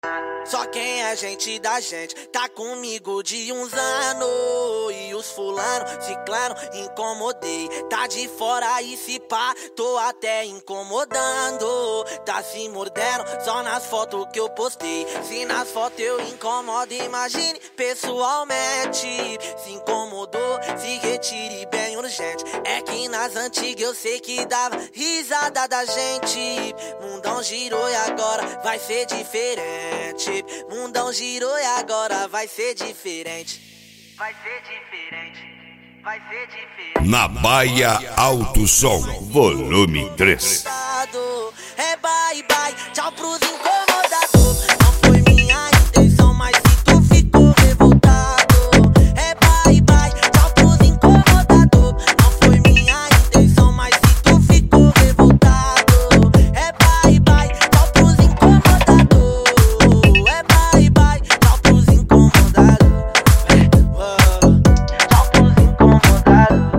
Só quem é gente da gente tá comigo de uns anos. E os fulano, ciclano, incomodei. Tá de fora e se pá, tô até incomodando. Tá se mordendo só nas fotos que eu postei. Se nas fotos eu incomodo, imagine pessoalmente. Se incomodou, se retire bem urgente. É que nas antigas eu sei que dava risada da gente. Mundão girou e agora vai ser diferente. Mundão girou e agora vai ser diferente. Vai ser diferente. Vai ser diferente. Na Baia Alto Som, volume 3. É bye bye, tchau pros incomodadores. Não foi minha intenção, mas se tu ficou revoltado. É bye bye, tchau pros incomodadores. Não foi minha intenção, mas se tu ficou revoltado. É bye bye, tchau pros incomodadores. É bye bye, tchau pros incomodados. Tchau pros incomodados.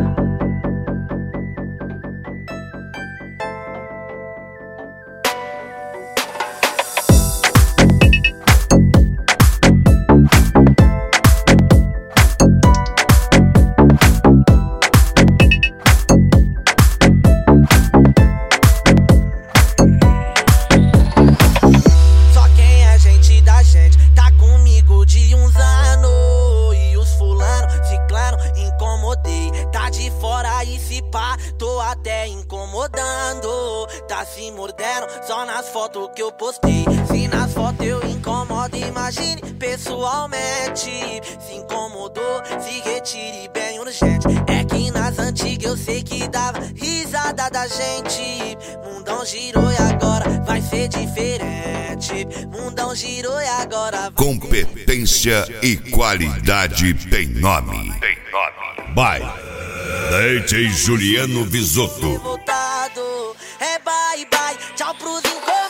Só quem é gente da gente tá comigo de uns anos. E os fulano, ciclano, incomodei. Tá de fora e se pá, tô até incomodando. Tá se mordendo só nas fotos que eu postei. Se nas fotos eu incomodo, imagine pessoalmente. Se incomodou, se retire bem urgente. É que nas antigas eu sei que dava risada da gente. Mundão girou e agora vai ser diferente. Mundão girou e agora vai Competência e qualidade tem nome. By DJ Juliano Visotto. revoltado. É bye bye, tchau pros incomodadores.